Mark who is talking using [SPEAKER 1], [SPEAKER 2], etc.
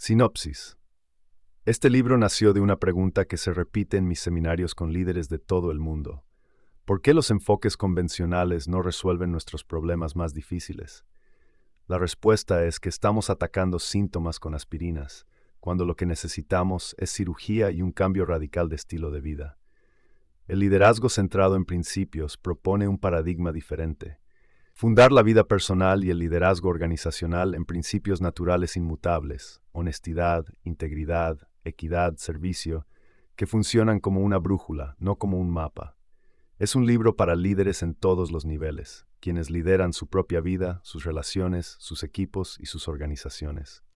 [SPEAKER 1] Sinopsis. Este libro nació de una pregunta que se repite en mis seminarios con líderes de todo el mundo. ¿Por qué los enfoques convencionales no resuelven nuestros problemas más difíciles? La respuesta es que estamos atacando síntomas con aspirinas, cuando lo que necesitamos es cirugía y un cambio radical de estilo de vida. El liderazgo centrado en principios propone un paradigma diferente. Fundar la vida personal y el liderazgo organizacional en principios naturales inmutables, honestidad, integridad, equidad, servicio, que funcionan como una brújula, no como un mapa. Es un libro para líderes en todos los niveles, quienes lideran su propia vida, sus relaciones, sus equipos y sus organizaciones.